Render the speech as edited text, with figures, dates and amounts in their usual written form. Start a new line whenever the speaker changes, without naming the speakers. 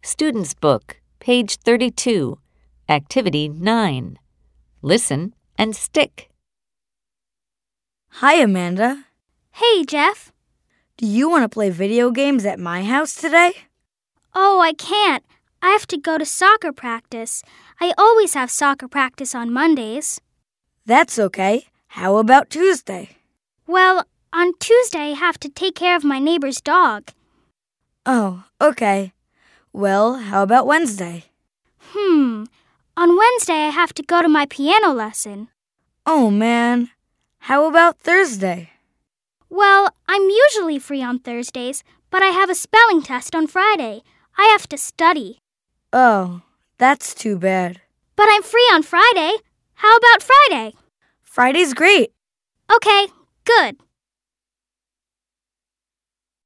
Student's Book, page 32, Activity 9. Listen and stick.
Hi, Amanda.
Hey, Jeff.
Do you want to play video games at my house today?
Oh, I can't. I have to go to soccer practice. I always have soccer practice on Mondays.
That's okay. How about Tuesday?
Well, on Tuesday I have to take care of my neighbor's dog.
Oh, okay. Well, how about Wednesday?
On Wednesday I have to go to my piano lesson.
Oh, man. How about Thursday?
Well, I'm usually free on Thursdays, but I have a spelling test on Friday. I have to study.
Oh, that's too bad.
But I'm free on Friday. How about Friday?
Friday's great.
Okay, good.